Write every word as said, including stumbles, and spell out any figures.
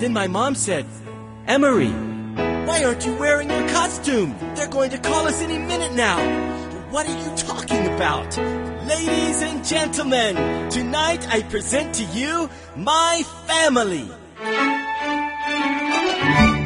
Then my mom said, Emery, why aren't you wearing your costume? They're going to call us any minute now. What are you talking about? Ladies and gentlemen, tonight I present to you my family.